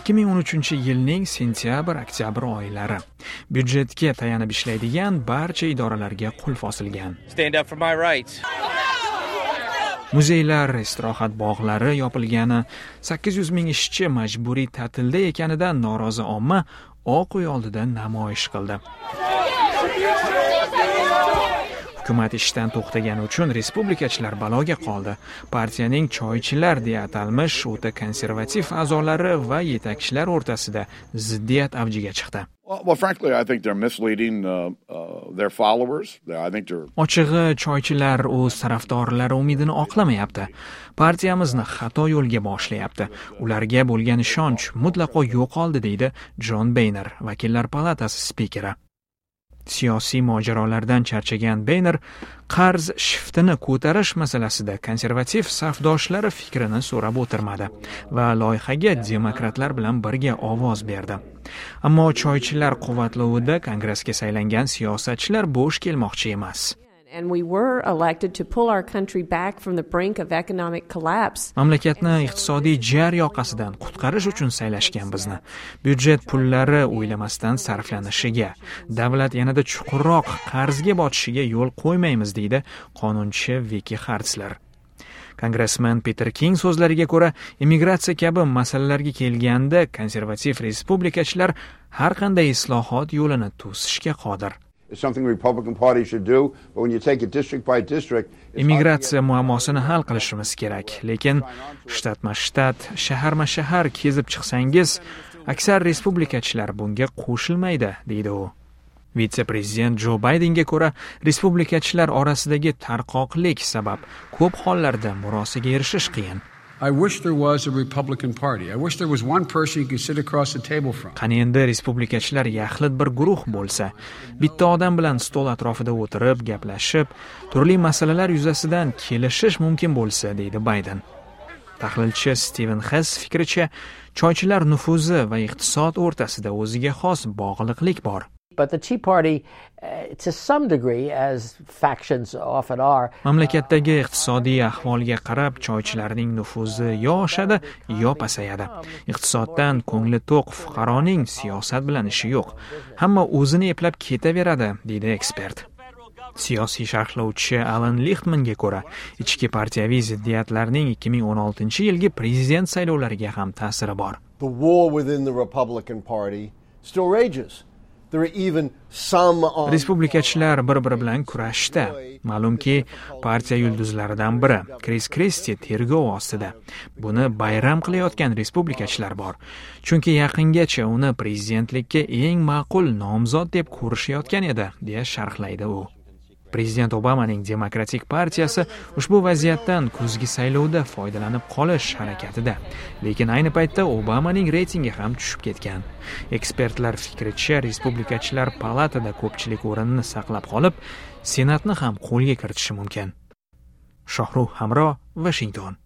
2013-yilning sentyabr-oktyabr oylari. Byudjetga tayanib ishlaydigan barcha idoralarga qulf osilgan. Stand up for my rights. Muzeylar, istirohat bog'lari yopilgani, 800 ming ishchi majburiy ta'tilda ekanidan norozi omma Oq uy oldida namoyish qildi. Hukumat ishdan to'xtagani uchun respublikachilar baloga qoldi. Partiyaning choychilar deya atalmish o'ta konservativ a'zolari va yetakchilar o'rtasida ziddiyat avjiga chiqdi. Well, frankly, I think they're misleading their followers. I think they're... Ochig'i, choychilar o'z tarafdorlari umidini oqlamayapti. Partiyamizni xato yo'lga boshlayapti. Ularga bo'lgan ishonch mutlaqo yo'qoldi, deydi Jon Boehner, vakillar palatasi spikeri. Siyosiy mojarolardan charchagan Boehner qarz shiftini ko'tarish masalasida konservativ safdoshlari fikrini so'rab o'tirmadi va loyihaga demokratlar bilan birga ovoz berdi. Ammo choychilar quvvatlovida Kongressga saylangan siyosatchilar bo'sh kelmoqchi emas. And we were elected to pull our country back from the brink of economic collapse. Mamlakatni iqtisodiy jar yoqasidan qutqarish uchun saylashgan bizni. Byudjet pullari o'ylamasdan sarflanishiga, davlat yanada chuqurroq qarzga botishiga yo'l qo'ymaymiz, deydi qonunchi Vicky Hartzler. Kongressmen Peter King so'zlariga ko'ra, immigratsiya kabi masalalarga kelganda konservativ respublikachilar har qanday islohot yo'lini to'sishga qodir. Immigratsiya muammosini hal qilishimiz kerak, lekin shtatma-shtat, shaharma-shahar kezib chiqsangiz, aksar respublikachilar bunga qo'shilmaydi, deydi u. Vitse-prezident Jo Baydenga ko'ra, respublikachilar orasidagi tarqoqlik sabab ko'p hollarda murosiga erishish qiyin. I wish there was a Republican Party. I wish there was one person you could sit across the table from. Qani endi respublikachilar yaxlit bir guruh bo'lsa, bitta odam bilan stol atrofida o'tirib, gaplashib, turli masalalar yuzasidan kelishish mumkin bo'lsa, deydi Bayden. Tahlilchi Steven Hess fikricha, choychilar nufuzi va iqtisod o'rtasida o'ziga xos bog'liqlik bor. But the Tea Party, to some degree, as factions often are, mamlakatdagi iqtisodiy ahvolga qarab choychilarning nufuzi yo oshadi, yo pasayadi. Iqtisoddan ko'ngli to'q fuqaroning siyosat bilan ishi yo'q. Hamma o'zini eplab ketaveradi, deydi ekspert. Siyosiy sharhlovchi Alan Lichtmanga ko'ra, ichki partiyaviy ziddiyatlarning 2016-yilgi prezident saylovlariga ham ta'siri bor. The war within the Republican Party still rages. Respublikachilar bir-biri bilan kurashishda. Ma'lumki, partiya yulduzlaridan biri, Chris Christie, tergov ostida. Buni bayram qilayotgan respublikachilar bor. Chunki yaqingacha uni prezidentlikka eng ma'qul nomzod deb ko'rishayotgan edi, deya sharhlaydi u. Prezident Obamaning Demokratik partiyasi ushbu vaziyatdan kuzgi saylovda foydalanib qolish harakatida. Lekin ayni paytda Obamaning reytingi ham tushib ketgan. Ekspertlar fikricha, respublikachilar palatada ko'pchilik o'rinini saqlab qolib, Senatni ham qo'lga kiritishi mumkin. Shohruh Hamro, Washington.